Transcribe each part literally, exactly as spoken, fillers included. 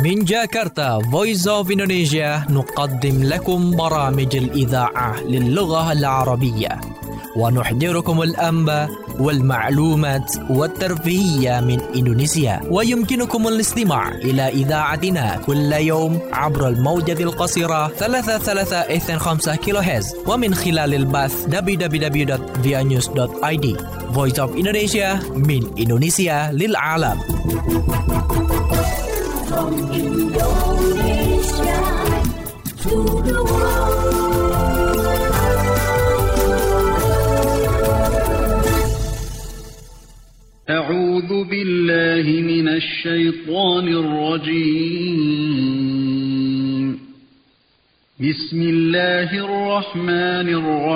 من جاكرتا Voice of Indonesia نقدم لكم برامج الإذاعة للغة العربية ونحضركم الأنباء والمعلومات والترفيهية من إندونيسيا. ويمكنكم الاستماع إلى إذاعتنا كل يوم عبر الموجة القصيرة ثلاثة ثلاثة اثنين خمسة كيلو هرتز ومن خلال البث دبليو دبليو دبليو دوت via news دوت i d. Voice of Indonesia من إندونيسيا للعالم. From Indonesia to the world. أعوذ بالله من الشيطان الرجيم. بسم الله الرحمن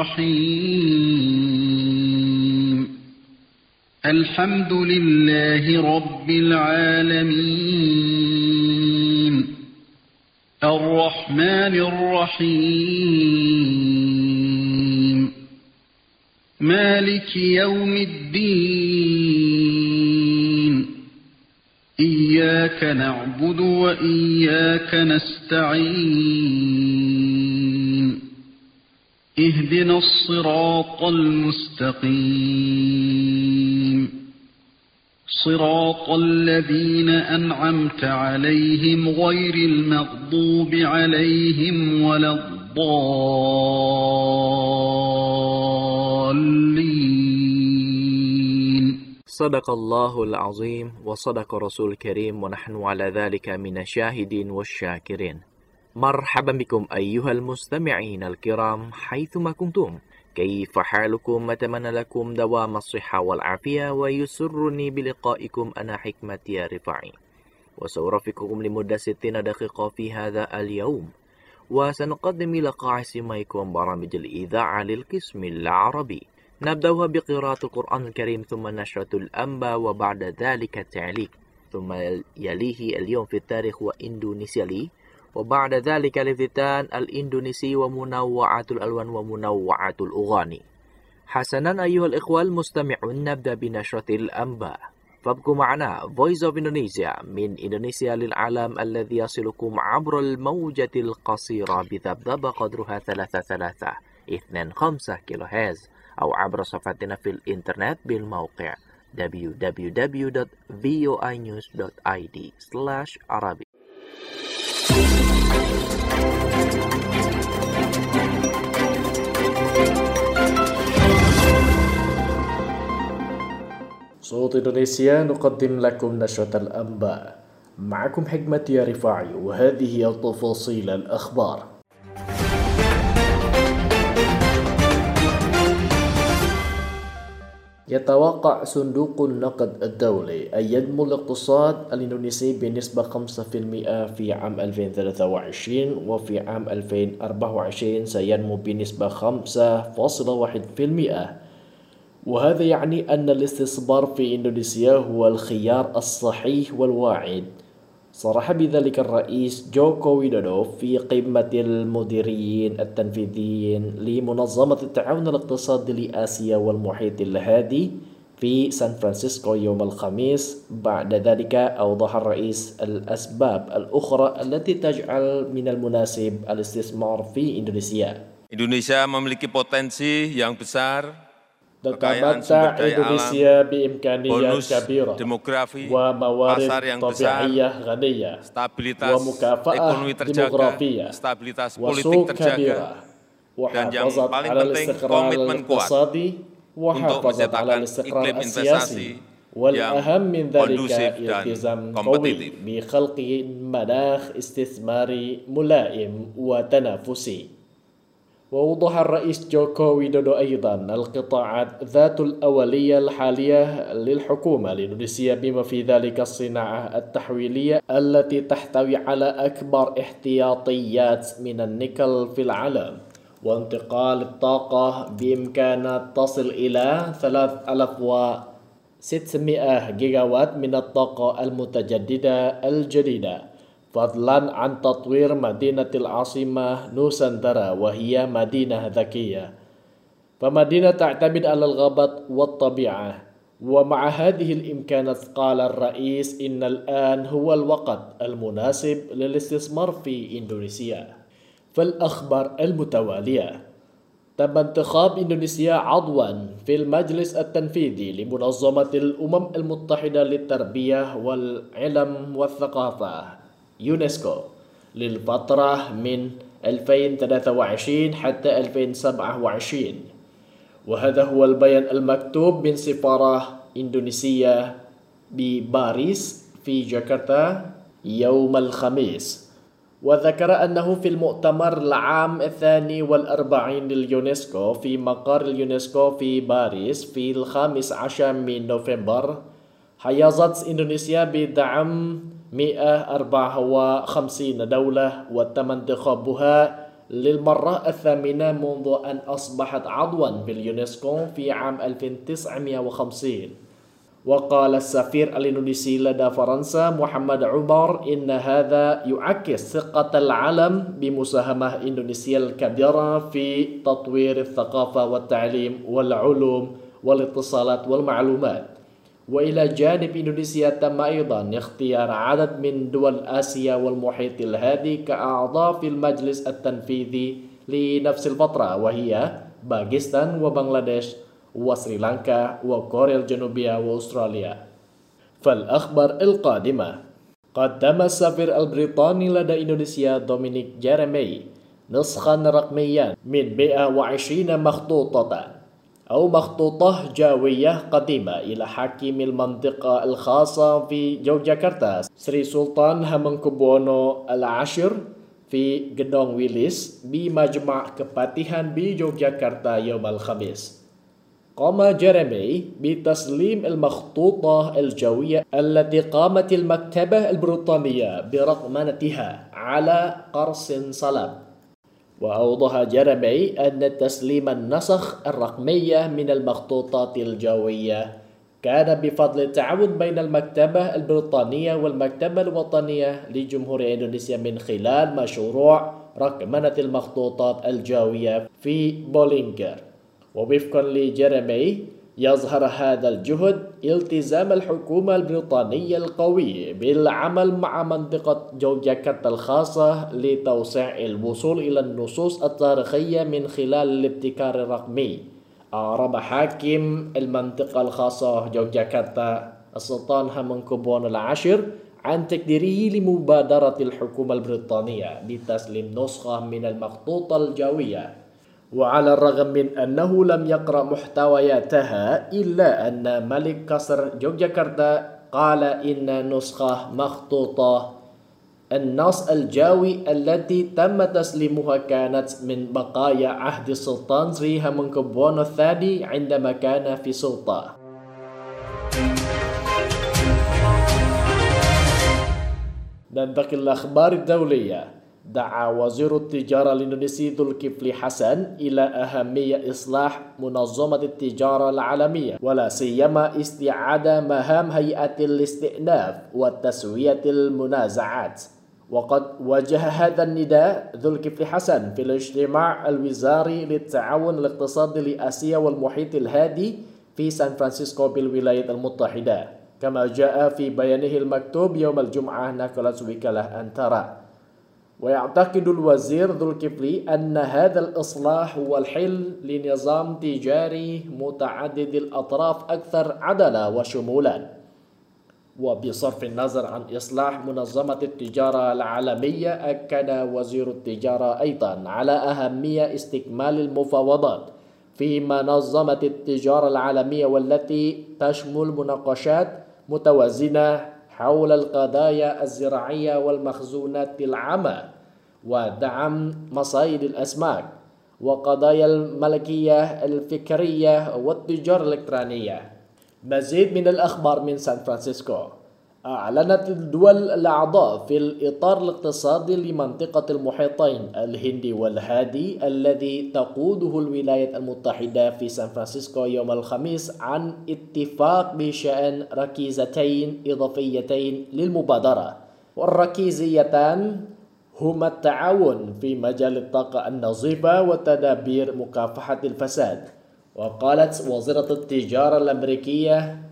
الرحيم. الحمد لله رب العالمين. الرحمن الرحيم. مالك يوم الدين. إياك نعبد وإياك نستعين. اهدنا الصراط المستقيم. صراط الذين أنعمت عليهم غير المغضوب عليهم ولا الضالين. صدق الله العظيم وصدق رسول الكريم ونحن على ذلك من الشاهدين والشاكرين. مرحبا بكم أيها المستمعين الكرام حيثما كنتم. كيف حالكم؟ أتمنى لكم دوام الصحة والعافية ويسرني بلقائكم أنا حكمة يا رفاعي وسأرافقكم لمدة ستين دقيقة في هذا اليوم وسنقدم إلى قاع سماعكم برامج الإذاعة للقسم العربي. نبدأها بقراءة القرآن الكريم ثم نشرة الأنباء وبعد ذلك التعليق ثم يليه اليوم في التاريخ وإندونيسيا لي وبعد ذلك الافتتان الإندونيسي ومنوعات الألوان ومنوعات الأغاني. حسنا أيها الإخوة المستمعون، نبدأ بنشرة الأنباء. فابقوا معنا Voice of Indonesia من إندونيسيا للعالم الذي يصلكم عبر الموجة القصيرة بذبذبة قدرها ثلاثة ثلاثة اثنين خمسة كيلو هرتز أو عبر صفحتنا في الإنترنت بالموقع دبليو دبليو دبليو دوت فيو اي نيوز دوت i d slash arabic. صوت إندونيسيا نقدم لكم نشرة الأنباء. معكم حكمة يا رفاعي وهذه هي تفاصيل الأخبار. يتوقع صندوق النقد الدولي أن ينمو الاقتصاد الإندونيسي بنسبة خمسة بالمئة في عام ألفين وثلاثة وعشرين وفي عام ألفين وأربعة وعشرين سينمو بنسبة خمسة فاصلة واحد بالمئة، وهذا يعني أن الاستثمار في إندونيسيا هو الخيار الصحيح والواعد. صرح بذلك الرئيس جوكو ويدودو في قمة المديرين التنفيذيين لمنظمة التعاون الاقتصادي لآسيا والمحيط الهادي في سان فرانسيسكو يوم الخميس. بعد ذلك أوضح الرئيس الأسباب الأخرى التي تجعل من المناسب الاستثمار في إندونيسيا. Indonesia memiliki potensi yang besar, kekayaan تتمتع sumber daya إندونيسيا alam, بإمكانيات bonus كبيرة demografi, وموارد pasar yang besar, طبيعية غنية stabilitas ومكافأة ekonomi terjaga, ديموغرافية stabilitas politik وسوق terjaga, كبيرة dan yang وحافظت paling على penting الاستقرار komitmen kuat الاقتصادي untuk وحافظت على menciptakan الاستقرار iklim السياسي، investasi والأهم من yang ذلك kondusif dan التزام قوي kompetitif. بخلق مناخ استثماري ملائم وتنافسي. ووضح الرئيس جوكو ويدودو أيضا القطاعات ذات الأولية الحالية للحكومة الإندونيسية بما في ذلك الصناعة التحويلية التي تحتوي على أكبر احتياطيات من النيكل في العالم، وانتقال الطاقة بإمكانات تصل إلى ثلاثة آلاف وستمئة جيجاوات من الطاقة المتجددة الجديدة، فضلا عن تطوير مدينة العاصمة نوسنترا وهي مدينة ذكية. فمدينة تعتمد على الغابات والطبيعة ومع هذه الإمكانات قال الرئيس إن الآن هو الوقت المناسب للاستثمار في إندونيسيا. فالأخبار المتوالية: تم انتخاب إندونيسيا عضوا في المجلس التنفيذي لمنظمة الأمم المتحدة للتربية والعلم والثقافة يونسكو للفترة من ألفين وثلاثة وعشرين حتى ألفين وسبعة وعشرين، وهذا هو البيان المكتوب من سفارة إندونيسيا بباريس في جاكرتا يوم الخميس. وذكر أنه في المؤتمر العام الثاني والأربعين لليونسكو في مقر اليونسكو في باريس في الخامس عشر من نوفمبر حيزت إندونيسيا بدعم مئة وأربعة وخمسين دولة وتم انتخابها للمرة الثامنة منذ أن أصبحت عضوا باليونسكو في عام ألف وتسعمئة وخمسين. وقال السفير الإندونيسي لدى فرنسا محمد عمر إن هذا يعكس ثقة العالم بمساهمة إندونيسيا الكبيرة في تطوير الثقافة والتعليم والعلوم والاتصالات والمعلومات. وإلى جانب إندونيسيا تم أيضا اختيار عدد من دول آسيا والمحيط الهادي كأعضاء في المجلس التنفيذي لنفس الفترة، وهي باكستان وبنغلاديش وسريلانكا وكوريا الجنوبية وأستراليا. فالأخبار القادمة: قدم السفير البريطاني لدى إندونيسيا دومينيك جيريمي نسخا رقميا من مئة وعشرين مخطوطة أو مخطوطة جاوية قديمة إلى حاكم المنطقة الخاصة في يوغياكرتا سري سلطان همengkubuwono العاشر في Gedong Wilis بمجمع كباتيهان بيوغياكرتا يوم الخميس. قام جيريمي بتسليم المخطوطة الجوية التي قامت المكتبة البريطانية برقمنتها على قرص صلب. وأوضح جيريمي أن تسليم النسخ الرقمية من المخطوطات الجوية كان بفضل التعاون بين المكتبة البريطانية والمكتبة الوطنية لجمهورية إندونيسيا من خلال مشروع رقمنة المخطوطات الجوية في بولينجر. ووفقا لجيريمي يظهر هذا الجهد التزام الحكومة البريطانية القوي بالعمل مع منطقة يوغياكرتا الخاصة لتوسيع الوصول إلى النصوص التاريخية من خلال الابتكار الرقمي. أعرب حاكم المنطقة الخاصة يوغياكرتا السلطان همengkubuwono العاشر عن تقديره لمبادرة الحكومة البريطانية بتسليم نسخة من المخطوطة الجوية. وعلى الرغم من أنه لم يقرأ محتوياتها إلا أن ملك قصر يوغياكرتا قال إن نسخة مخطوطة النص الجاوي التي تم تسليمها كانت من بقايا عهد السلطان سري همengkubuwono الثاني عندما كان في سلطة. ننتقل للأخبار الدولية. دعا وزير التجارة الإندونيسي ذو الكفل حسن إلى أهمية إصلاح منظمة التجارة العالمية ولا سيما استعادة مهام هيئة الاستئناف وتسوية المنازعات. وقد وجه هذا النداء ذو الكفل حسن في الاجتماع الوزاري للتعاون الاقتصادي لآسيا والمحيط الهادي في سان فرانسيسكو بالولايات المتحدة، كما جاء في بيانه المكتوب يوم الجمعة نقلت وكالة أنتارا. ويعتقد الوزير ذو الكفل أن هذا الإصلاح هو الحل لنظام تجاري متعدد الأطراف أكثر عدالة وشمولا. وبصرف النظر عن إصلاح منظمة التجارة العالمية، أكد وزير التجارة أيضا على أهمية استكمال المفاوضات في منظمة التجارة العالمية والتي تشمل مناقشات متوازنة حول القضايا الزراعية والمخزونات العامة ودعم مصايد الأسماك وقضايا الملكية الفكرية والتجارة الإلكترونية. مزيد من الأخبار من سان فرانسيسكو. أعلنت الدول الأعضاء في الإطار الاقتصادي لمنطقة المحيطين الهندي والهادي الذي تقوده الولايات المتحدة في سان فرانسيسكو يوم الخميس عن اتفاق بشأن ركيزتين إضافيتين للمبادرة، والركيزيتان هما التعاون في مجال الطاقة النظيفة وتدابير مكافحة الفساد. وقالت وزيرة التجارة الأمريكية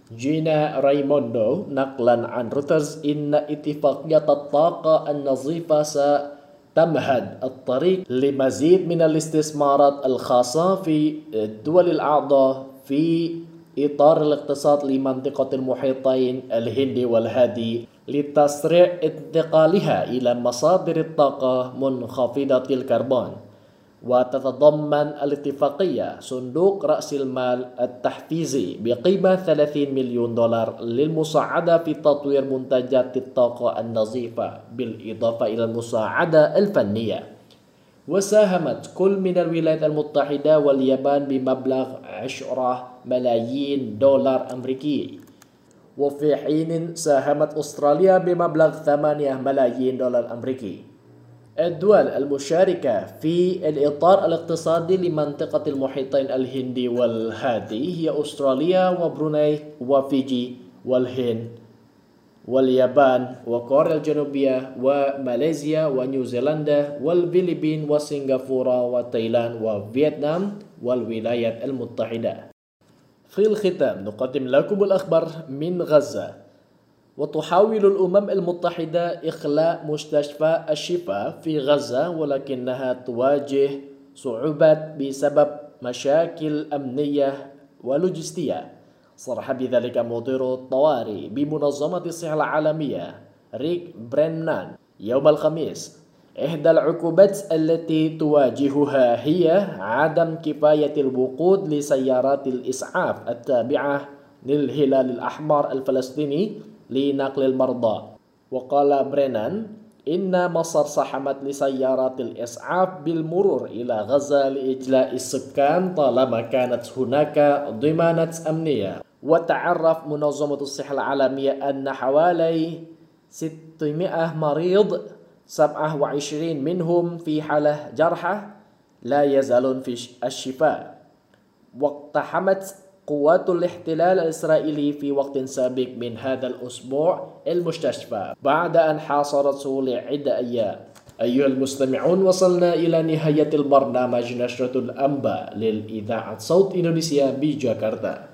جينا رايموندو نقلا عن رويترز إن اتفاقية الطاقة النظيفة ستمهد الطريق لمزيد من الاستثمارات الخاصة في الدول الأعضاء في إطار الاقتصاد لمنطقة المحيطين الهندي والهادي لتسريع انتقالها إلى مصادر الطاقة منخفضة الكربون. وتتضمن الاتفاقية صندوق رأس المال التحفيزي بقيمة ثلاثين مليون دولار للمساعدة في تطوير منتجات الطاقة النظيفة بالإضافة إلى المساعدة الفنية. وساهمت كل من الولايات المتحدة واليابان بمبلغ عشرة ملايين دولار أمريكي، وفي حين ساهمت أستراليا بمبلغ ثمانية ملايين دولار أمريكي. الدول المشاركة في الإطار الاقتصادي لمنطقة المحيطين الهندي والهادي هي أستراليا وبروناي وفيجي والهند واليابان وكوريا الجنوبية وماليزيا ونيوزيلندا والفلبين وسنغافورة وتايلاند وفيتنام والولايات المتحدة. في الختام نقدم لكم الأخبار من غزة. وتحاول الأمم المتحدة إخلاء مستشفى الشفاء في غزة، ولكنها تواجه صعوبات بسبب مشاكل أمنية ولوجستية. صرح بذلك مدير الطوارئ بمنظمة الصحة العالمية ريك برينان يوم الخميس. إحدى العقوبات التي تواجهها هي عدم كفاية الوقود لسيارات الإسعاف التابعة للهلال الأحمر الفلسطيني لنقل المرضى. وقال برينان إن مصر سحمت لسيارات الإسعاف بالمرور إلى غزة لإجلاء السكان طالما كانت هناك ضمانات أمنية. وتعرف منظمة الصحة العالمية أن حوالي ستمائة مريض سبعة وعشرين منهم في حالة جرحى لا يزالون في الشفاء. واقتحمت قوات الاحتلال الإسرائيلي في وقت سابق من هذا الأسبوع المستشفى بعد أن حاصرته لعدة أيام. أيها المستمعون، وصلنا إلى نهاية البرنامج نشرة الأنباء للإذاعة صوت إندونيسيا بجاكرتا.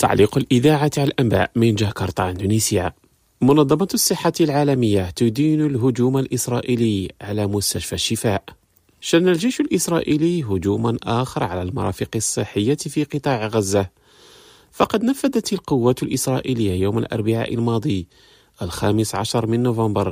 تعليق الإذاعة على الأنباء من جاكرتا إندونيسيا. منظمة الصحة العالمية تدين الهجوم الإسرائيلي على مستشفى الشفاء. شن الجيش الإسرائيلي هجوما آخر على المرافق الصحية في قطاع غزة. فقد نفذت القوات الإسرائيلية يوم الأربعاء الماضي الخامس عشر من نوفمبر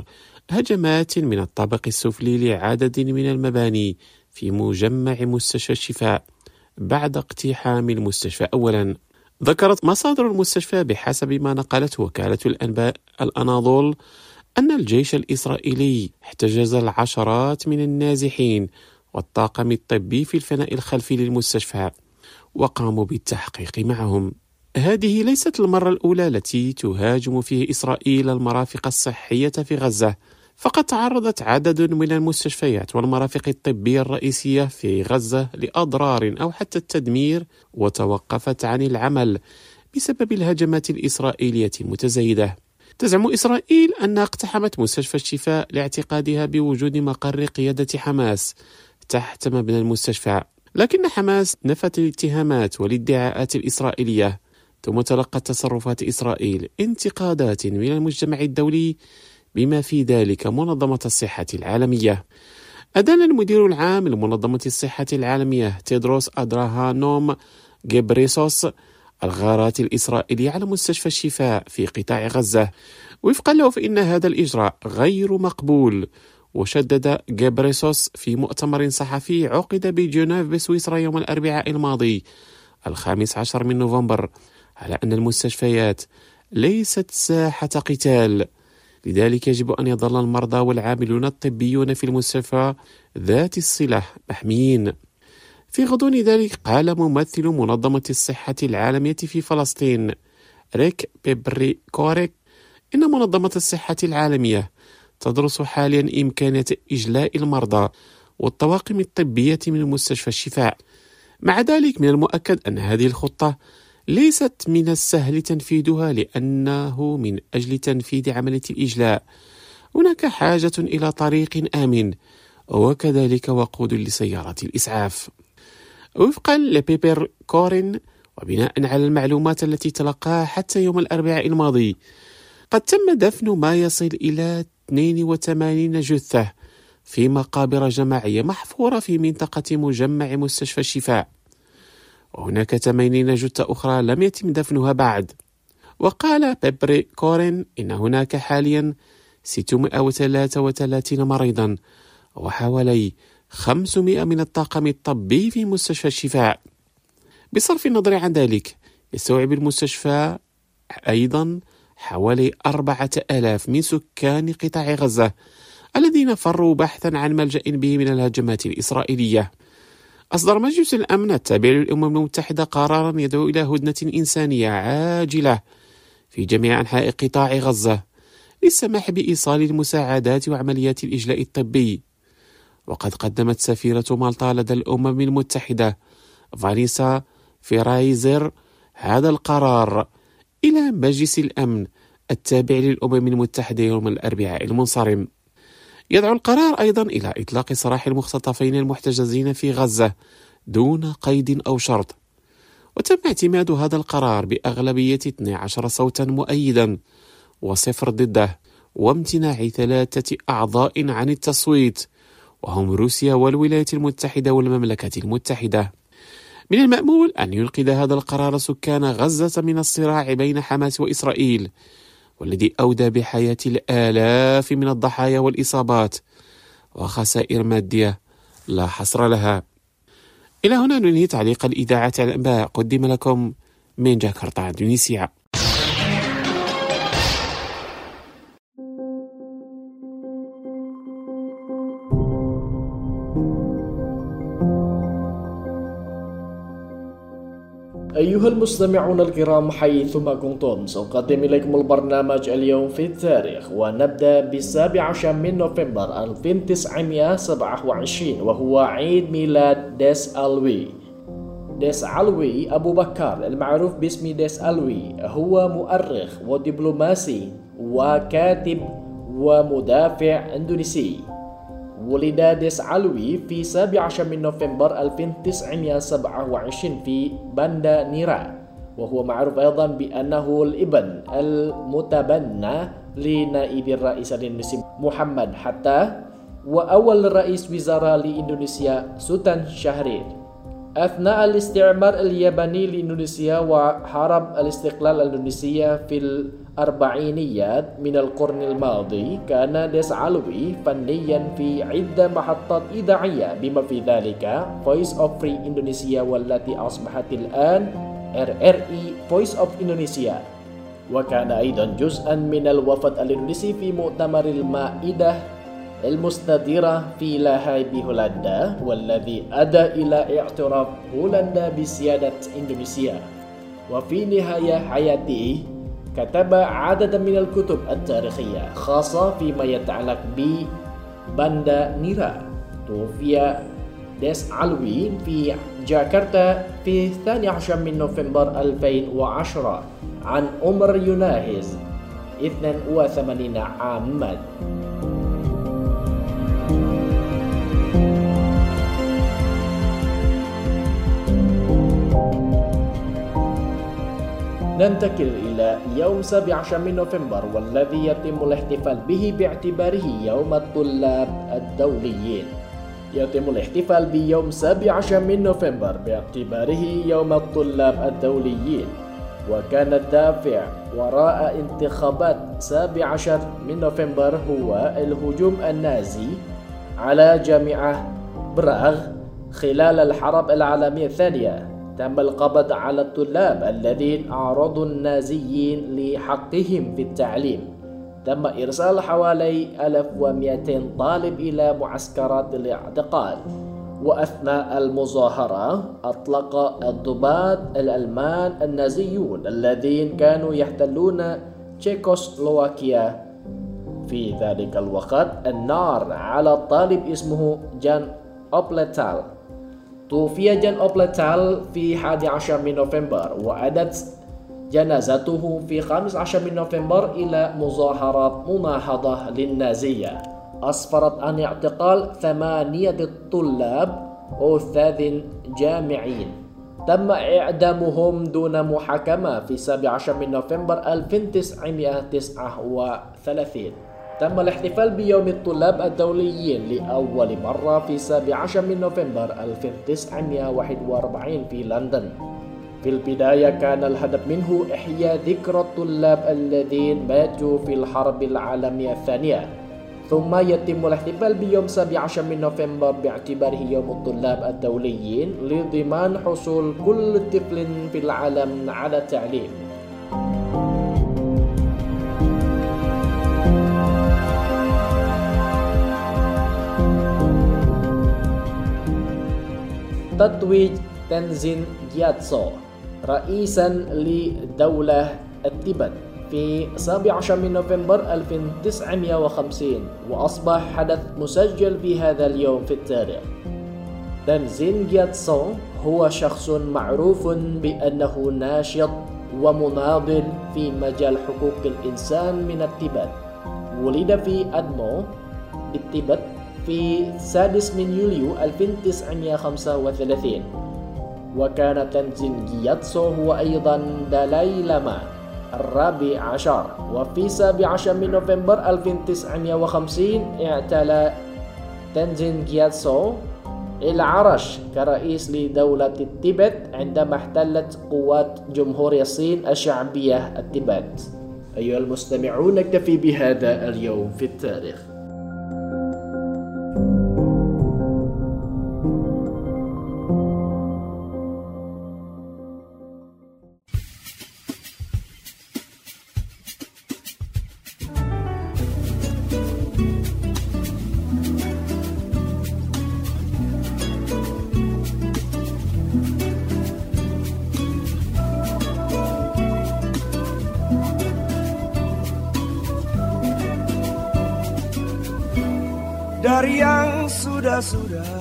هجمات من الطابق السفلي لعدد من المباني في مجمع مستشفى الشفاء بعد اقتحام المستشفى أولا. ذكرت مصادر المستشفى بحسب ما نقلته وكالة الأنباء الأناضول أن الجيش الإسرائيلي احتجز العشرات من النازحين والطاقم الطبي في الفناء الخلفي للمستشفى وقاموا بالتحقيق معهم. هذه ليست المرة الأولى التي تهاجم فيه إسرائيل المرافق الصحية في غزة، فقد تعرضت عدد من المستشفيات والمرافق الطبية الرئيسية في غزة لأضرار أو حتى التدمير وتوقفت عن العمل بسبب الهجمات الإسرائيلية المتزايدة. تزعم إسرائيل أنها اقتحمت مستشفى الشفاء لاعتقادها بوجود مقر قيادة حماس تحت مبنى المستشفى، لكن حماس نفت الاتهامات والادعاءات الإسرائيلية، ثم تلقت تصرفات إسرائيل انتقادات من المجتمع الدولي بما في ذلك منظمة الصحة العالمية. أدان المدير العام لمنظمة الصحة العالمية تيدروس أدرهانوم غيبريسوس الغارات الإسرائيلية على مستشفى الشفاء في قطاع غزة. وفقا له فإن هذا الإجراء غير مقبول. وشدد غيبريسوس في مؤتمر صحفي عقد بجنيف بسويسرا يوم الأربعاء الماضي الخامس عشر من نوفمبر على أن المستشفيات ليست ساحة قتال، لذلك يجب أن يظل المرضى والعاملون الطبيون في المستشفى ذات الصلة محميين. في غضون ذلك قال ممثل منظمة الصحة العالمية في فلسطين ريك بيبري كوريك إن منظمة الصحة العالمية تدرس حاليا إمكانية إجلاء المرضى والطواقم الطبية من مستشفى الشفاء. مع ذلك من المؤكد أن هذه الخطة ليست من السهل تنفيذها، لأنه من أجل تنفيذ عملية الإجلاء هناك حاجة إلى طريق آمن وكذلك وقود لسيارات الإسعاف. وفقا لبيبر كورين وبناء على المعلومات التي تلقاها حتى يوم الأربعاء الماضي قد تم دفن ما يصل إلى اثنين وثمانين جثة في مقابر جماعية محفورة في منطقة مجمع مستشفى الشفاء، وهناك ثمانين جثة أخرى لم يتم دفنها بعد. وقال بيبري كورين إن هناك حاليا ستمائة وثلاثة وثلاثين مريضا وحوالي خمسمائة من الطاقم الطبي في مستشفى الشفاء. بصرف النظر عن ذلك يستوعب المستشفى أيضا حوالي أربعة آلاف من سكان قطاع غزة الذين فروا بحثا عن ملجأ به من الهجمات الإسرائيلية. أصدر مجلس الأمن التابع للأمم المتحدة قرارا يدعو إلى هدنة إنسانية عاجلة في جميع أنحاء قطاع غزة للسماح بإيصال المساعدات وعمليات الإجلاء الطبي. وقد قدمت سفيرة مالطا لدى الأمم المتحدة فانيسا فرايزر هذا القرار إلى مجلس الأمن التابع للأمم المتحدة يوم الأربعاء المنصرم. يدعو القرار أيضا إلى إطلاق سراح المختطفين المحتجزين في غزة دون قيد أو شرط، وتم اعتماد هذا القرار بأغلبية اثني عشر صوتا مؤيدا وصفر ضده وامتناع ثلاثة أعضاء عن التصويت، وهم روسيا والولايات المتحدة والمملكة المتحدة. من المأمول أن ينقذ هذا القرار سكان غزة من الصراع بين حماس وإسرائيل، والذي أودى بحياة الآلاف من الضحايا والإصابات وخسائر مادية لا حصر لها. إلى هنا ننهي تعليق الإذاعة على الأنباء، قدم لكم من جاكرتا إندونيسيا. أيها المستمعون الكرام حيثما كنتم، سأقدم إليكم البرنامج اليوم في التاريخ، ونبدأ بالسابع عشر من نوفمبر ألف وتسعمائة وسبعة وعشرين وهو عيد ميلاد ديس ألوي. ديس ألوي أبو بكر المعروف باسم ديس ألوي هو مؤرخ ودبلوماسي وكاتب ومدافع إندونيسي. ولد ديس ألوي في السابع عشر من نوفمبر ألف وتسعمائة وسبعة وعشرين في باندا نيرا، وهو معروف أيضا بأنه الابن المتبنى لنائب الرئيس الإندونيسي محمد حتى وأول رئيس وزراء لإندونيسيا سلطان شهرير. أثناء الاستعمار الياباني لإندونيسيا وحرب الاستقلال الإندونيسية في الأربعينيات من القرن الماضي كان ديس علوي فنيا في عدة محطات إذاعية بما في ذلك Voice of Free Indonesia والتي أصبحت الآن R R I Voice of Indonesia. وكان أيضا جزءا من الوفد الإندونيسي في مؤتمر المائدة المستديرة في لاهاي بهولندا والذي أدى إلى اعتراف هولندا بسيادة إندونيسيا. وفي نهاية حياته كتب عددا من الكتب التاريخية خاصة فيما يتعلق بباندا نيرا. توفي ديس علوي في جاكرتا في الثاني عشر من نوفمبر ألفين وعشرة عن عمر يناهز اثنين وثمانين عاما. ننتقل إلى يوم السابع عشر من نوفمبر والذي يتم الاحتفال به باعتباره يوم الطلاب الدوليين. يتم الاحتفال بيوم السابع عشر من نوفمبر باعتباره يوم الطلاب الدوليين، وكان الدافع وراء انتخابات السابع عشر من نوفمبر هو الهجوم النازي على جامعة براغ خلال الحرب العالمية الثانية. تم القبض على الطلاب الذين أعرضوا النازيين لحقهم في التعليم. تم إرسال حوالي ألف ومئتين طالب إلى معسكرات الاعتقال. وأثناء المظاهرة أطلق الضباط الألمان النازيون الذين كانوا يحتلون تشيكوسلوفاكيا في ذلك الوقت النار على طالب اسمه جان أوبليتال. توفي جان أوبليتال في حادي عشر من نوفمبر وأدت جنازته في خامس عشر من نوفمبر إلى مظاهرات مناهضة للنازية أسفرت عن اعتقال ثمانية طلاب وأستاذ جامعيين. تم إعدامهم دون محاكمة في السابع عشر من نوفمبر ألف وتسعمئة وتسعة وثلاثين. تم الاحتفال بيوم الطلاب الدوليين لأول مرة في السابع عشر من نوفمبر ألف وتسعمئة وواحد وأربعين في لندن. في البداية كان الهدف منه إحياء ذكرى الطلاب الذين ماتوا في الحرب العالمية الثانية، ثم يتم الاحتفال بيوم السابع عشر من نوفمبر باعتباره يوم الطلاب الدوليين لضمان حصول كل طفل في العالم على التعليم. تتويج تنزين جياتسو رئيسا لدولة التبت في السابع عشر من نوفمبر ألف وتسعمئة وخمسين، وأصبح حدث مسجل في هذا اليوم في التاريخ. تنزين جياتسو هو شخص معروف بأنه ناشط ومناضل في مجال حقوق الإنسان من التبت. ولد في أدمو بالتبت في السادس من يوليو ألف وتسعمئة وخمسة وثلاثين. وكان تنزين جياتسو هو أيضا دالاي لاما الرابع عشر. وفي السابع عشر من نوفمبر ألف وتسعمئة وخمسين اعتلى تنزين جياتسو العرش كرئيس لدولة التبت عندما احتلت قوات جمهورية الصين الشعبية التبت. أيها المستمعون، نكتفي بهذا اليوم في التاريخ. Dari yang sudah-sudah,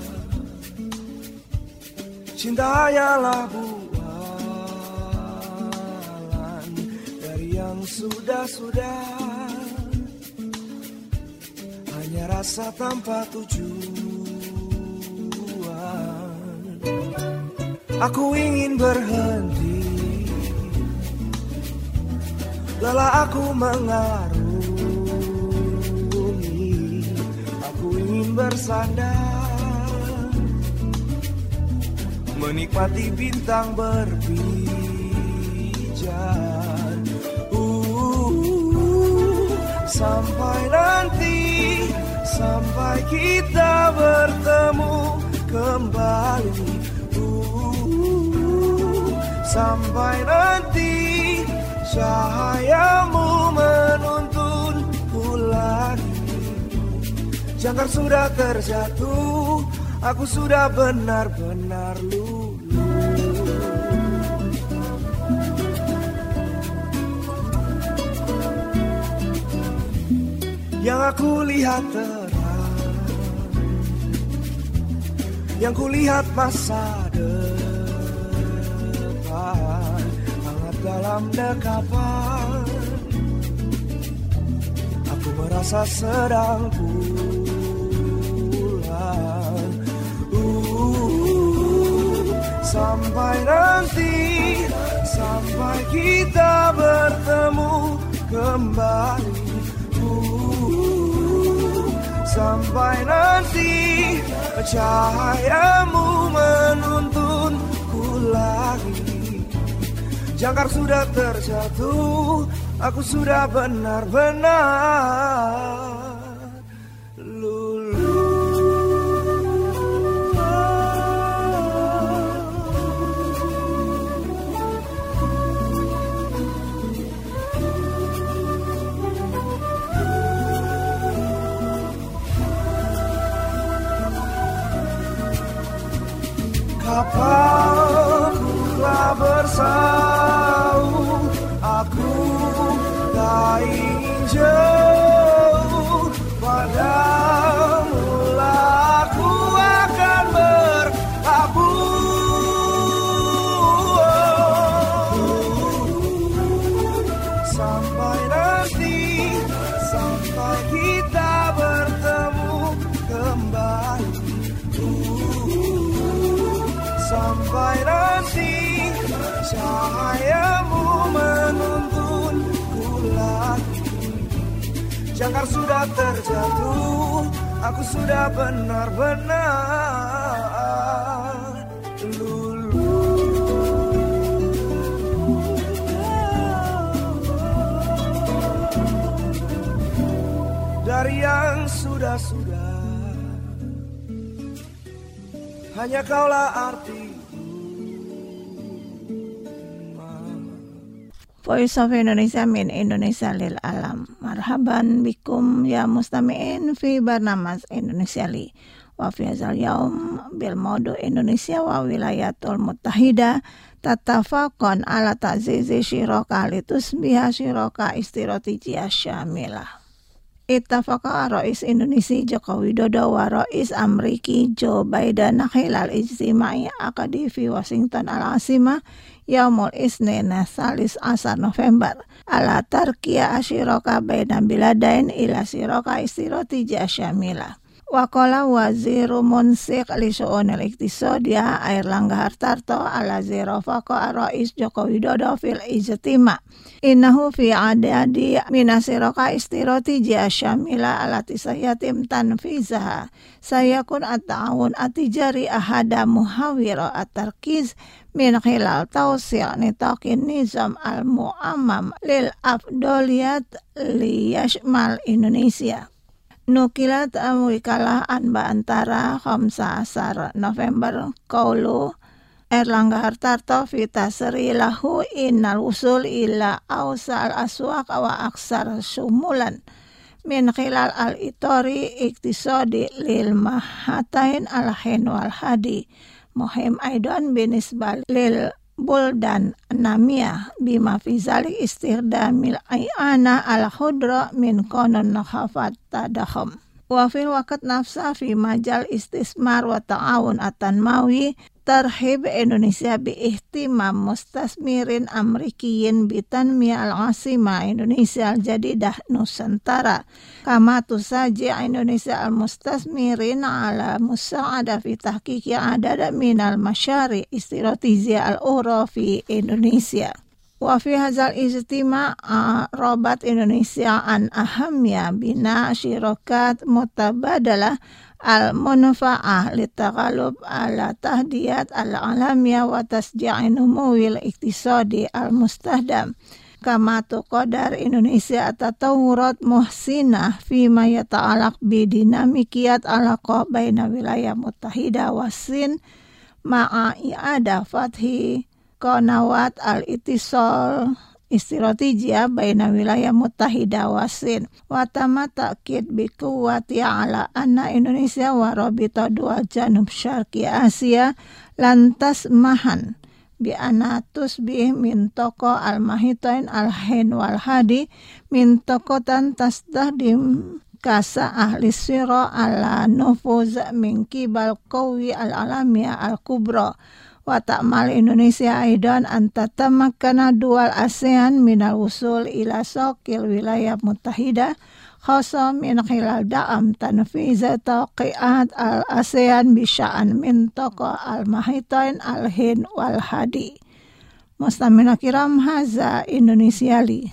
cinta hanyalah bualan. Dari yang sudah-sudah, hanya rasa tanpa tujuan. Aku ingin berhenti lelah aku mengarungi, aku ingin bersandar, menikmati bintang berpijar. Uh, sampai nanti, sampai kita bertemu kembali. Uh, sampai nanti cahayamu menuntunku lagi. Jangkar sudah terjatuh, aku sudah benar-benar luluh. Yang aku lihat terang, yang ku lihat masa depan, hangat dalam dekapan. Aku merasa sedang pulang. uh, Sampai nanti, sampai kita bertemu kembali. uh, Sampai nanti cahayamu menuntunku lagi. Jangkar sudah terjatuh, aku sudah benar-benar luluh. Kapal telah bersau, aku tak ingin jauh, padamu lah aku akan berlabuh. Sampai nanti, sampai kita bertemu kembali. Sampai nanti cahayamu menuntunku lagi. Jangkar sudah terjatuh, aku sudah benar-benar luluh. Dari yang sudah-sudah, hanya kaulah arti. Voice of Indonesia min Indonesia lil alam. Marhaban bikum ya mustami'in fi barnamas Indonesia li. Wa fi hadzal yaum bil maudu Indonesia wa wilayatul muttahida tatafaqan ala ta'zizi syiraka litusbiha syiraka istiratijiyah syamilah. Ittafaqa Rais Indonesia Joko Widodo wa Rais Ameriki Joe Biden khilal ijtimai akadi fi Washington al-Asimah Yaumul Isnin Salis Asar November ala tarkiya asyiraka bainan biladain ila syiraka istiratijiyah syamilah. Waqala Waziru Munsik li Syu'unil Iqtisadiyah Airlangga Hartarto ala zirafaqa Rais Joko Widodo fil ijtima. Innahu fi adadi minasiraka istiratijiyah syamila alati sayatim tanfizaha sayakun at-ta'awun at-tijari ahada muhawira at-tarkiz min khilal tawsi' nitaqin nizam al-mu'ammam lil afdoliyat li yashmal Indonesia. Nukilat amwikalah anba antara khamsa asar November kaulu Airlangga Hartarto fi tasri lahu innal usul ila awsal aswaq wa aksar sumulan min khilal al-itori iktisadi lil mahatain al-hin wal hadi muhim aidan binisbal lil buldan namiyah bima fi zalik istirdamil ayana al-khudra min konon nakhafat tadakhum. Wa fil waqt nafsa fi majal istismar wa ta'awun at-tanmawi tarhib Indonesia bi ihtimam mustasmirin amrikiyin bitanmi al-asima Indonesia al-jadidah Nusantara kama tusaji Indonesia al-mustasmirin ala musa'ada fi tahqiqi adada minal masyari istiratizia al-ura fi Indonesia. Wa fi hadzal ijtima' Rabat Indonesia an ahamya bina syirakat mutabadalah al-munfa'ah litaghalub ala tahdiyat al-alamiyah wa tasji'in numuwil iktisadi al-mustahdam kama tuqadar Indonesia tatawurat muhsinah fima yata'alaq bidinamikiyat alaqah baina wilayah muttahida wasin ma'a i'ada fathi qanawat al-ittisal istiratijiyah baina wilayah muttahida wasin wa tama ta'kid bi quwwati ala anna Indonesia wa rabita dual janub syarqi Asia lantas mahan bi anatus bih min toko al-mahitain al-hin wal hadi min tokotan tasdahdim kasa ahli sira ala nufuz min kibal qawi al-alamiyah al-kubra wa ta'mal Indonesia aidan antatamakana dual ASEAN minal usul ila saqil wilayah muttahida khasa min khilal da'am tanfiza taqiat al-ASEAN bisya'an min taqa al-mahitain al-hin wal hadi. Mustamina kiram, haza Indonesiali.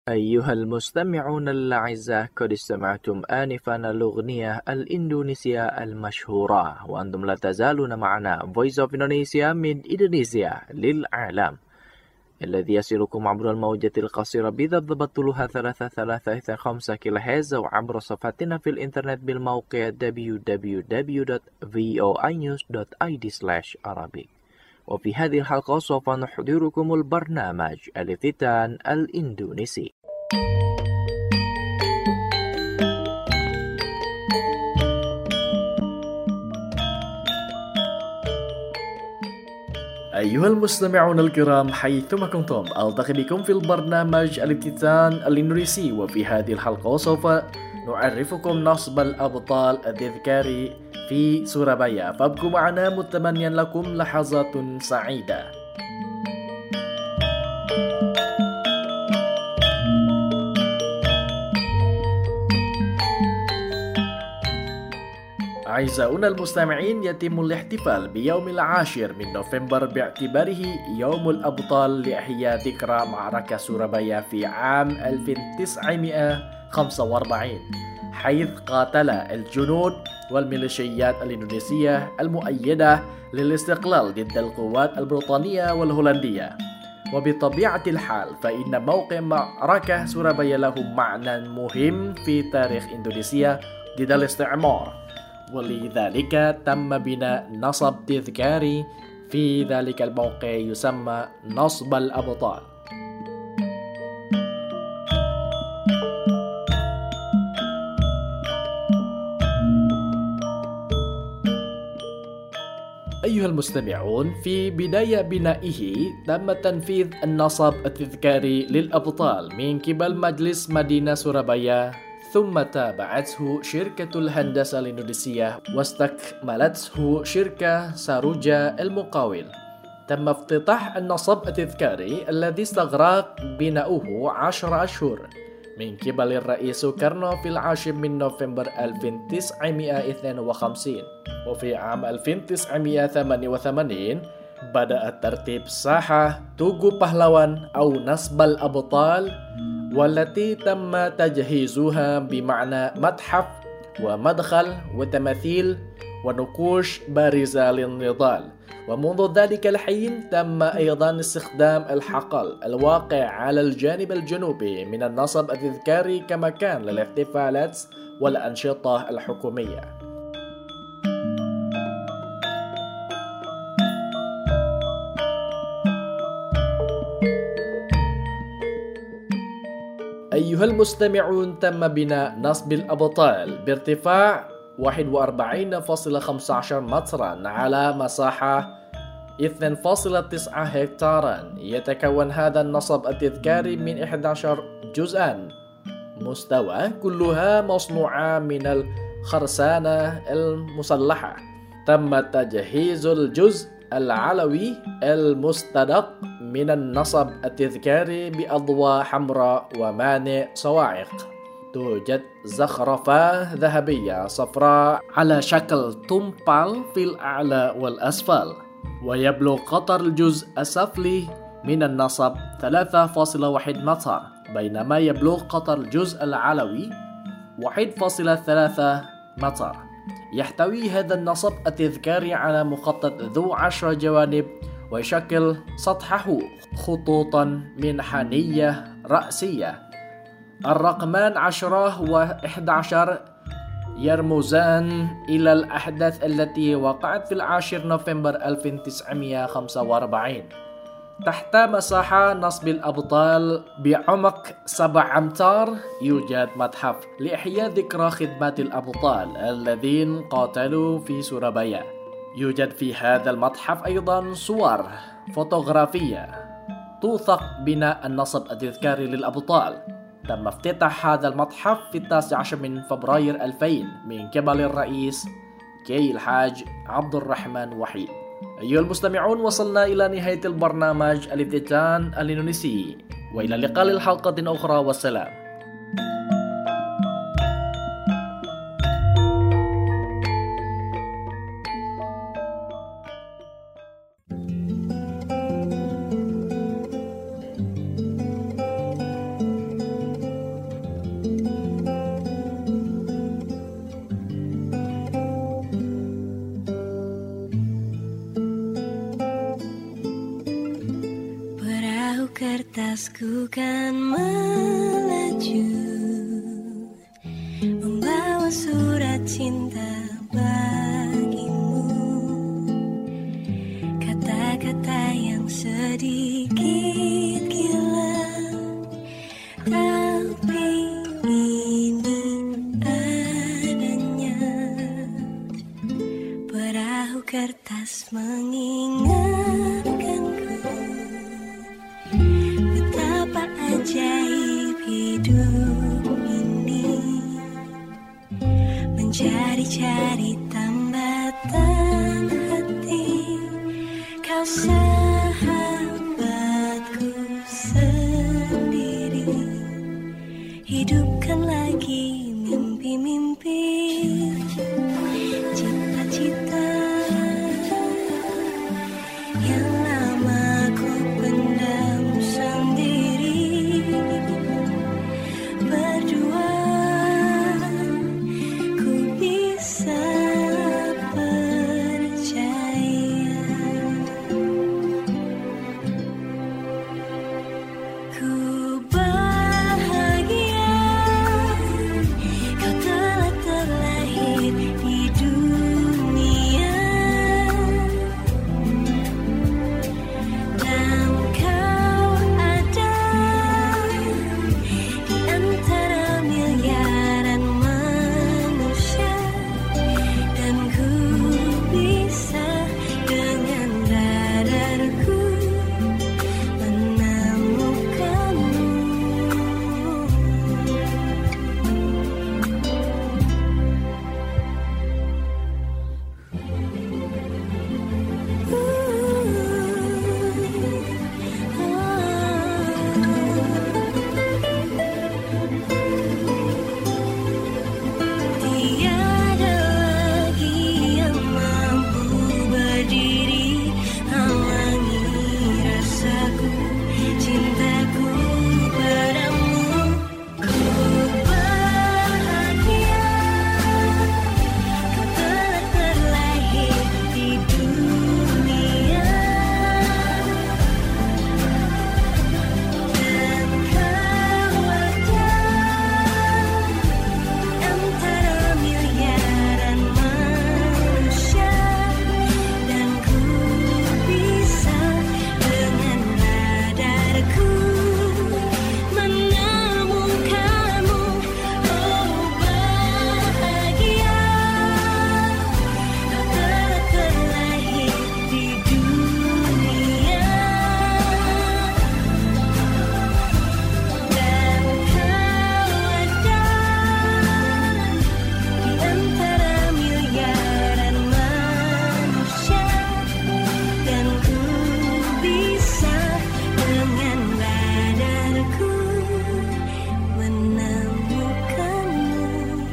أيها المستمعون الأعزاء، قد استمعتم آنفا الأغنية الإندونيسية المشهورة، وأنتم لا تزالون معنا Voice of Indonesia من إندونيسيا للعالم، الذي يصلكم عبر الموجة القصيرة بضبط طولها ثلاثة ثلاثة خمسة كيلو هرتز، وعبر صفحتنا في الإنترنت بالموقع دبليو دبليو دبليو دوت فوي نيوز دوت آي دي سلاش عربي. وفي هذه الحلقة سوف نحضركم البرنامج الافتتان الإندونيسي. أيها المستمعون الكرام حيثما كنتم، ألتقي بكم في البرنامج الافتتان الإندونيسي. وفي هذه الحلقة سوف نعرفكم نصب الأبطال التذكاري في سورابaya، فابقوا معنا متمنيا لكم لحظات سعيدة. أعزائنا المستمعين، يتم الاحتفال بيوم العاشر من نوفمبر باعتباره يوم الأبطال لإحياء ذكرى معركة سورابaya في عام ألف وتسعمائة وخمسة وأربعين، حيث قاتل الجنود والميليشيات الإندونيسية المؤيدة للاستقلال ضد القوات البريطانية والهولندية. وبطبيعة الحال فإن موقع معركة سورابaya له معنى مهم في تاريخ إندونيسيا ضد الاستعمار، ولذلك تم بناء نصب تذكاري في ذلك الموقع يسمى نصب الأبطال. أيها المستمعون، في بداية بنائه تم تنفيذ النصب التذكاري للأبطال من قبل مجلس مدينة سورابaya، ثم تابعته شركة الهندسة الإندونيسية واستكملته شركة ساروجا المقاول. تم افتتاح النصب التذكاري الذي استغرق بناؤه عشر أشهر من قبل الرئيس سوكارنو في العاشر من نوفمبر ألف وتسعمائة واثنين وخمسين. وفي عام ألف وتسعمائة وثمانية وثمانين بدأ ترتيب ساحة توغو باهلاwan أو نصب الأبطال، والتي تم تجهيزها بمعنى متحف ومدخل وتماثيل ونقوش بارزة للنضال. ومنذ ذلك الحين تم أيضا استخدام الحقل الواقع على الجانب الجنوبي من النصب التذكاري كمكان للاحتفالات والأنشطة الحكومية. أيها المستمعون، تم بناء نصب الأبطال بارتفاع واحد وأربعين فاصلة خمسة عشر مترا على مساحة اثنين فاصلة تسعة هكتارا. يتكون هذا النصب التذكاري من إحدى عشر جزءا مستوى، كلها مصنوعة من الخرسانة المسلحة. تم تجهيز الجزء العلوي المستدق من النصب التذكاري بأضواء حمراء ومانع صواعق. توجد زخرفة ذهبية صفراء على شكل طمبال في الأعلى والأسفل. ويبلغ قطر الجزء السفلي من النصب ثلاثة فاصلة واحد متر، بينما يبلغ قطر الجزء العلوي واحد فاصلة ثلاثة متر. يحتوي هذا النصب التذكاري على مخطط ذو عشر جوانب، ويشكل سطحه خطوطا منحنية رأسية. الرقمان عشرة وإحدى عشر يرمزان إلى الأحداث التي وقعت في العاشر نوفمبر ألف وتسعمائة وخمسة وأربعين تحت مساحة نصب الأبطال بعمق سبع أمتار. يوجد متحف لإحياء ذكرى خدمات الأبطال الذين قاتلوا في سورابaya. يوجد في هذا المتحف أيضا صور فوتوغرافية توثق بناء النصب التذكاري للأبطال. تم افتتاح هذا المتحف في التاسع عشر من فبراير ألفين من قبل الرئيس كي الحاج عبد الرحمن وحيد. أيها المستمعون، وصلنا إلى نهاية البرنامج الافتتان الإندونيسي، وإلى اللقاء للحلقة أخرى، والسلام. kertasku kan melaju, membawa surat cinta bagimu. Kata-kata yang sedikit gila, tapi ini adanya. Perahu kertas mengingatkanku betapa ajaib hidup ini, mencari-cari tambatan hati. Kau sahabatku sendiri, hidupkan lagi mimpi-mimpi, cita-cita yang lama ku pendam sendiri. Berdua ku bisa percaya, ku bahagia kau telah terlahir di dunia, dan kau ada di antara miliaran manusia, dan ku bisa dengan radarku menemukanmu. Tiada lagi yang mampu berdiri halangi rasaku, cintaku padamu. Ku bahagia kau telah terlahir di dunia, dan kau ada antara miliaran manusia, dan ku bisa dengan radarku menemukanmu. Oh bahagia kau telah terlahir di dunia, dan kau ada di antara miliaran manusia, dan ku bisa dengan radarku menemukanmu.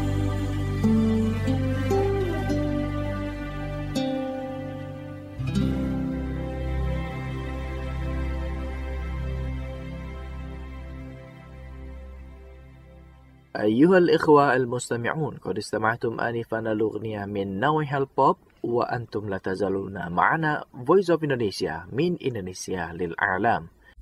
أيها الإخوة المستمعون، قد استمعتم آنفا الأغنية من نوع البوب، وأنتم لا تزالون معنا Voice of Indonesia من إندونيسيا للأعلام.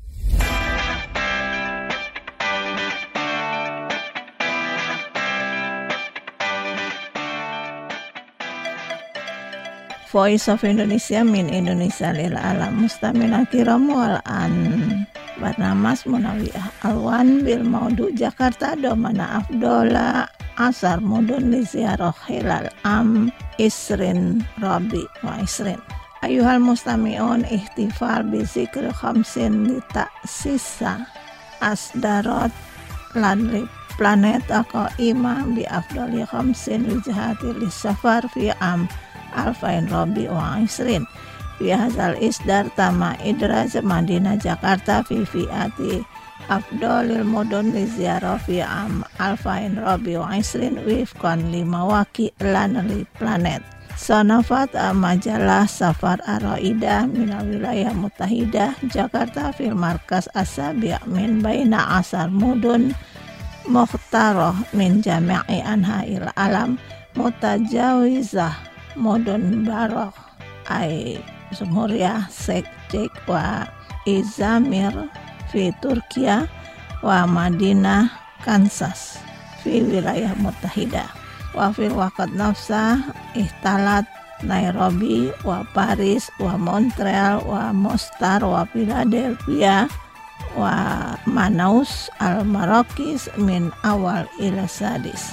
Voice of Indonesia min Indonesia lil alam. Mustamina kiramu al-an Barnamas Munawiyah Alwan bil Maudu Jakarta domana afdola asar mudun li ziarah hilal am isrin rabi wa isrin. Ayuhal mustami'un ihtifal bi zikri khamsin li ta'sisa asdarat lan planet ako ima bi afdoli khamsin li jihati li safar fi am alfain rabi wa isrin. Fi hazal isdar tama idraj Madinah Jakarta fi fiati afdolil mudun li ziarah fi am alfain rabi wa isrin wifkan lima waki lan li planet. Sanafat majalah Safar Ar-Raidah minal wilayah mutahidah Jakarta fil markas asabi' min baina asar mudun mukhtarah min jami'i anha'il alam mutajawizah mudun barokh ay Sumuriyah Sekjek wa Izamir fi Turkiya wa Madinah Kansas fi wilayah Muttahidah. Wa fil waqt nafsah ihtalat Nairobi wa Paris wa Montreal wa Mostar wa Philadelphia wa Manaus al-Marrakech min awal ila sadis.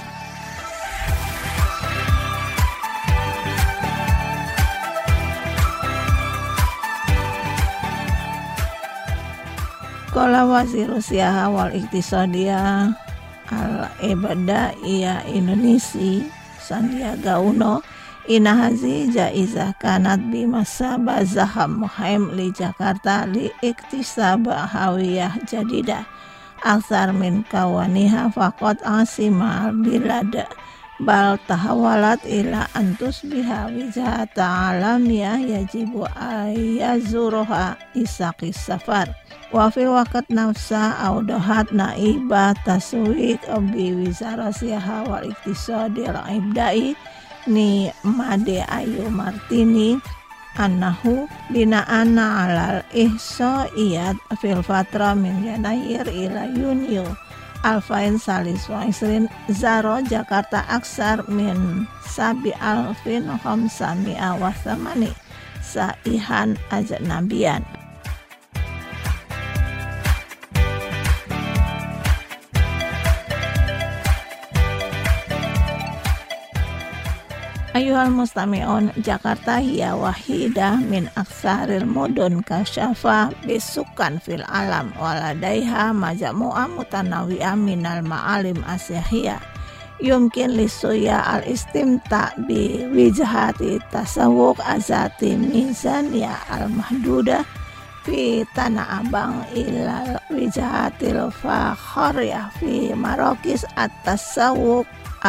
Qala wazir siyaha wal iktisadiyah al-ibadaiyah Indonesia Sandiaga Uno ina hazi jaizah kanat bimasaba zaham muhaim li Jakarta li iktisab hawiyah jadidah aksar min kawaniha faqat asimal bilad bal tahawalat ila antus biha wijata alamiyah yajibu ayazuruha isaqis safar. Wa fil waqt nafsa audahat naibah taswiq bi wizarasiha wal iktisadil ibdai ni Made Ayu Martini annahu bina'ana alal ihsa'iyat fil fatra min Yanair ila Yunyo alfain salis wa isrin zaro Jakarta aksar min sabi alfin khamsami'a wa thamani sa'ihan ajnabiyan. Ayuhal mustami'un, Jakarta hiya wahidah min aksaril mudun kasyafa bisukan fil alam waladaiha majamu'ah mutanawi'ah minal ma'alim asyahiyah yumkin lisuya al-istimta' bi wijhati tasawuk azati mizaniyah al-mahdudah fi Tanah Abang ilal wijhatil fakhariyah fi Marrakech at-tasawuk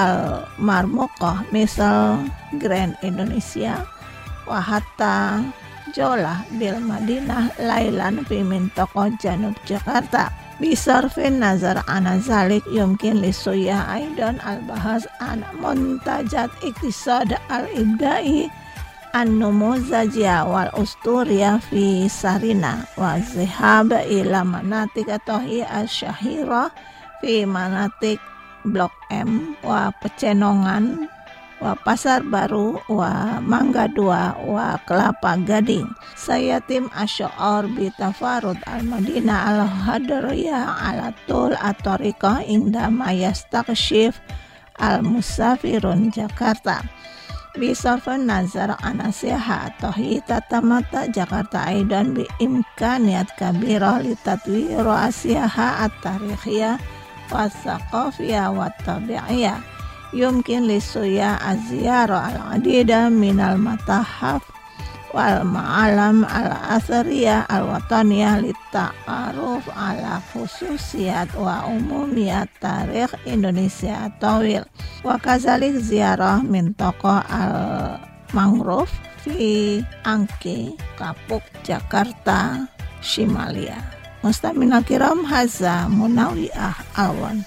al-marmuqah misal Grand Indonesia wa hatta jolah bil Madinah lailan fi mintaqah janub Jakarta bisarfin nazar ana zalik yumkin lisuyah aidan al-bahas an muntajat iktisad al-ibda'i an-numuzajiyah wal usturiyah fi Sarina wa zihab ila manatik atohi al-syahirah fi manatik Blok M wa Pecenongan wa Pasar Baru wa Mangga dua wa Kelapa Gading. Sayatim asy'ar bi tafarud al-Madinah al-Hadariyah ala tul at-tariqah indama yastakshif al-musafirun Jakarta. Bisarfan nazar anasiha tohi tatamata Jakarta aidan bi imkaniyat kabirah li tatwir asiyaha at-tarikhiyah wasaqafiyah wa tabi'iyah yumkin lisuya az-ziyarah al-adida minal matahaf wal ma'alam al-athariyah al-wataniyah lita'aruf ala khususiyat wa umumiyat tarikh Indonesia tawil wa kazalik ziyarah min tokoh al-mangrove fi Angke Kapuk Jakarta Shimalia. Mustamina kiram haza munawi'ah awan.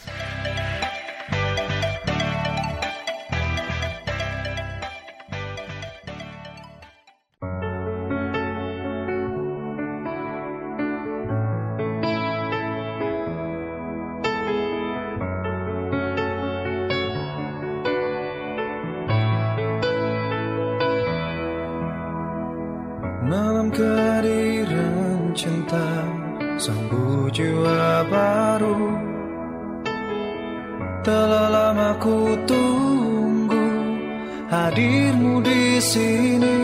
Malam kehadiran cinta sambut jiwa baru. Telah lama ku tunggu hadirmu di sini.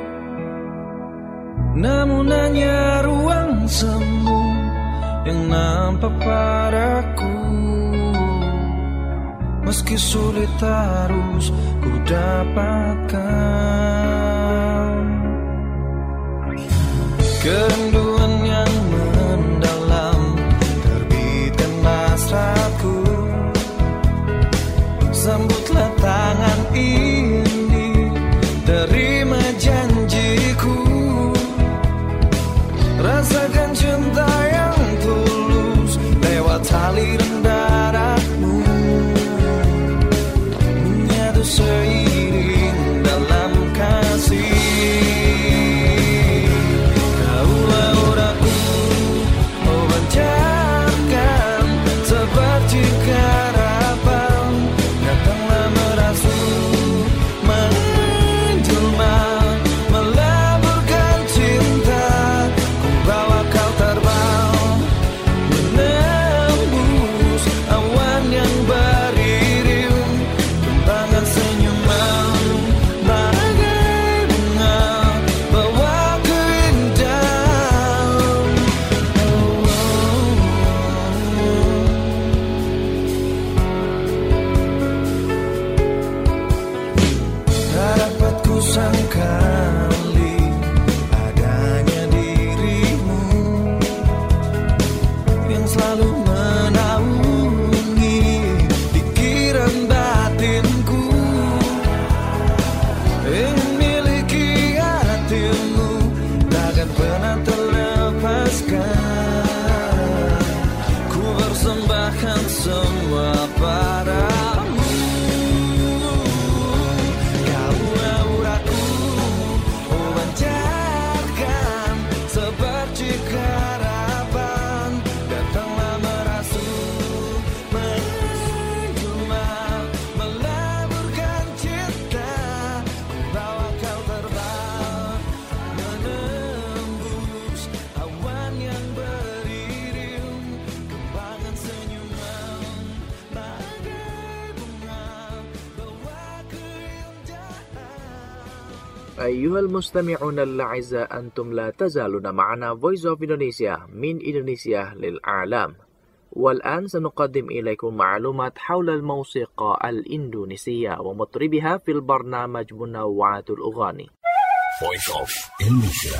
Namun hanya ruang semu yang nampak padaku. Meski sulit harus ku dapatkan kerinduan yang mendalam, terbitkan hasratku. Sambutlah tangan ini, terima janjiku. Rasakan cinta yang tulus lewat aliran darahmu, menyatu seiring dalam kasih. Kaulah oraku, oh أيها المستمعون الأعزاء أنتم لا تزالون معنا Voice of Indonesia من إندونيسيا للعالم. والآن سنقدم إليكم معلومات حول الموسيقى الإندونيسية ومطربها في البرنامج منوعات الأغاني. Voice of Indonesia.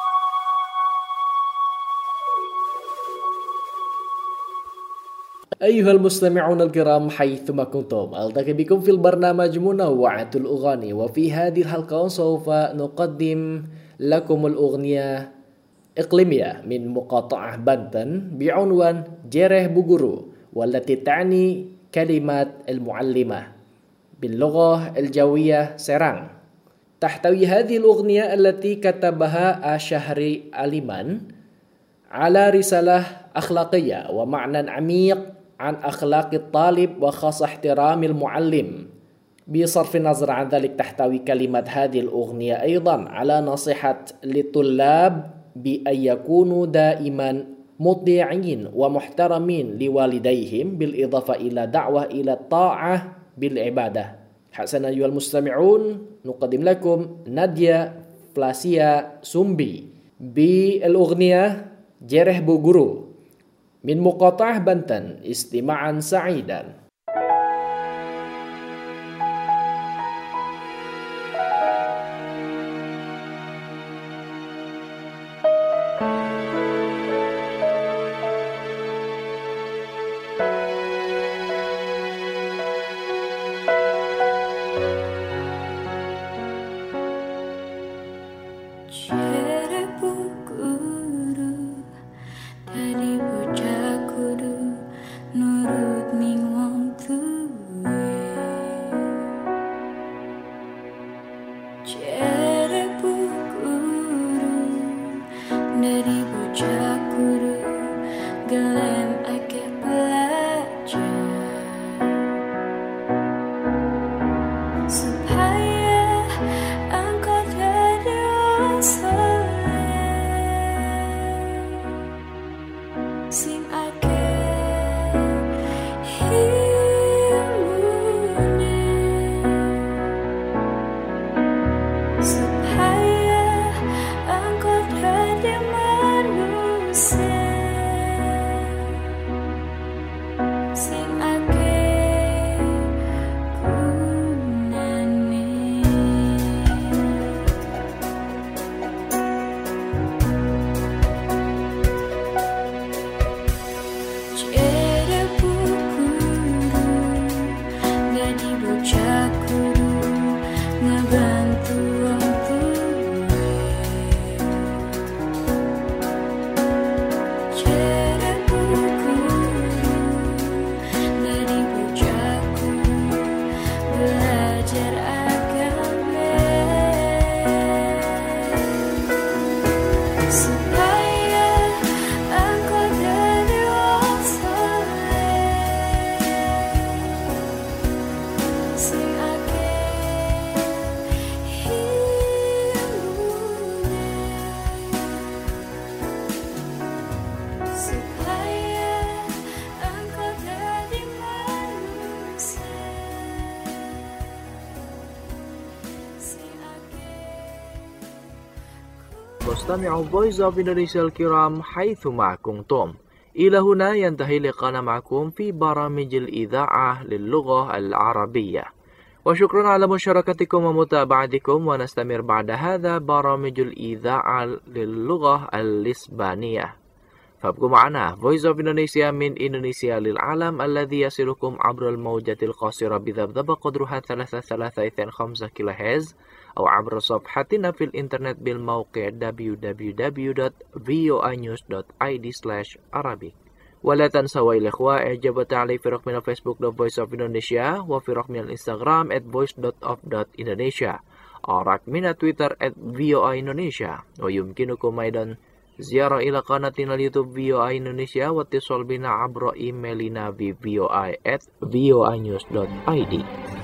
أيها المستمعون الكرام حيثما كنتم ألتقي بكم في البرنامج منوعات الأغاني وفي هذه الحلقة سوف نقدم لكم الأغنية إقليمية من مقاطعة بنتن بعنوان جيره بوغورو والتي تعني كلمات المعلمة باللغة الجوية سيرang. تحتوي هذه الأغنية التي كتبها الشهري أليمان على رسالة أخلاقية ومعنى عميق عن أخلاق الطالب وخاصة احترام المعلم. بصرف النظر عن ذلك تحتوي كلمات هذه الأغنية أيضا على نصيحة للطلاب بأن يكونوا دائما مطيعين ومحترمين لوالديهم بالإضافة إلى دعوة إلى الطاعة بالعبادة. حسنا أيها المستمعون نقدم لكم ناديا فلاسيا سومبي بالأغنية جيره بوغورو من مقاطعة بنتن. استماعا سعيدا. مستمعو Voice of Indonesia الكرام حيثما كنتم. إلى هنا ينتهي لقاءنا معكم في برامج الإذاعة للغة العربية، وشكرا على مشاركتكم ومتابعتكم. ونستمر بعد هذا برامج الإذاعة للغة الإسبانية. فابقوا معنا Voice of Indonesia من إندونيسيا للعالم الذي يصلكم عبر الموجة القصيرة بذبذبة قدرها ثلاثة ثلاثة اثنين خمسة كيلو هرتز أو عبر صفحتنا في الإنترنت بالموقع دبليو دبليو دبليو دوت فوa news دوت آي دي سلاش عربي. ولا تنسوا الإخوة إعجاب وتعليق في رقمنا الفيسبوك The Voice of Indonesia وفي رقمنا الإنستغرام at voice dot of dot indonesia أو رقمنا تويتر at voa indonesia. ويمكنكم أيضا زيارة إلى قناتنا اليوتيوب voa indonesia واتصال بنا عبر إيميلنا في voa at voa news دوت آي دي.